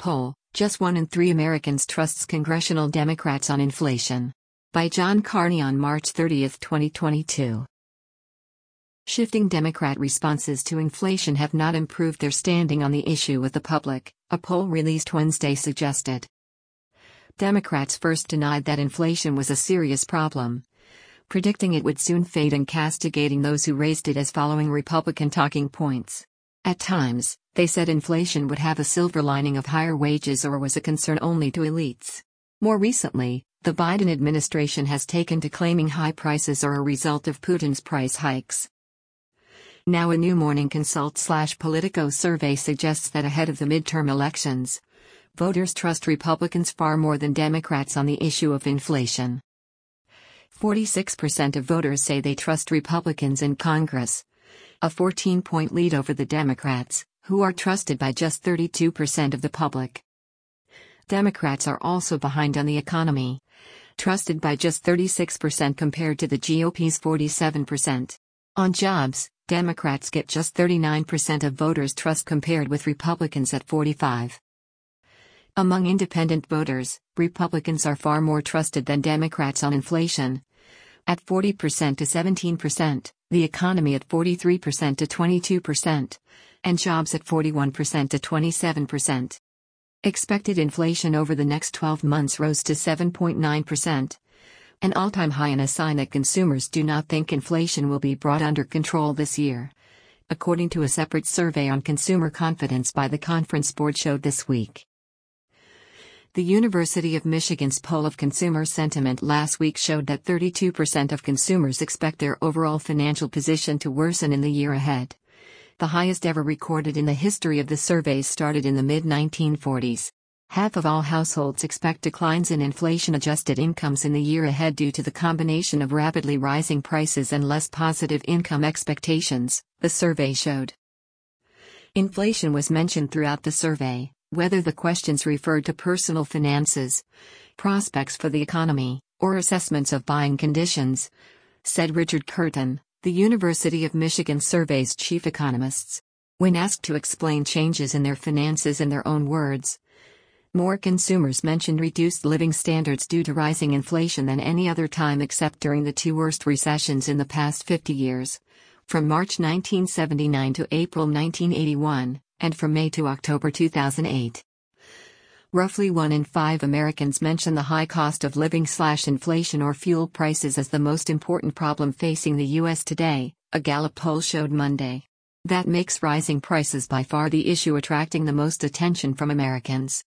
poll, just 1 in 3 Americans trusts congressional Democrats on inflation. By John Carney on March 30, 2022. Shifting Democrat responses to inflation have not improved their standing on the issue with the public, a poll released Wednesday suggested. Democrats first denied that inflation was a serious problem, predicting it would soon fade and castigating those who raised it as following Republican talking points. At times, they said inflation would have a silver lining of higher wages or was a concern only to elites. More recently, the Biden administration has taken to claiming high prices are a result of Putin's price hikes. Now a new Morning Consult/Politico survey suggests that ahead of the midterm elections, voters trust Republicans far more than Democrats on the issue of inflation. 46% of voters say they trust Republicans in Congress, a 14-point lead over the Democrats, who are trusted by just 32% of the public. Democrats are also behind on the economy, trusted by just 36% compared to the GOP's 47%. On jobs, Democrats get just 39% of voters' trust compared with Republicans at 45%. Among independent voters, Republicans are far more trusted than Democrats on inflation, at 40% to 17%, the economy at 43% to 22%, and jobs at 41% to 27%. Expected inflation over the next 12 months rose to 7.9%, an all-time high and a sign that consumers do not think inflation will be brought under control this year, according to a separate survey on consumer confidence by the Conference Board showed this week. The University of Michigan's poll of consumer sentiment last week showed that 32% of consumers expect their overall financial position to worsen in the year ahead, the highest ever recorded in the history of the surveys started in the mid-1940s. Half of all households expect declines in inflation-adjusted incomes in the year ahead due to the combination of rapidly rising prices and less positive income expectations, the survey showed. Inflation was mentioned throughout the survey, whether the questions referred to personal finances, prospects for the economy, or assessments of buying conditions, said Richard Curtin, the University of Michigan survey's chief economist. When asked to explain changes in their finances in their own words, more consumers mentioned reduced living standards due to rising inflation than any other time except during the two worst recessions in the past 50 years, from March 1979 to April 1981, and from May to October 2008. Roughly 1 in 5 Americans mention the high cost of living/inflation or fuel prices as the most important problem facing the U.S. today, a Gallup poll showed Monday. That makes rising prices by far the issue attracting the most attention from Americans.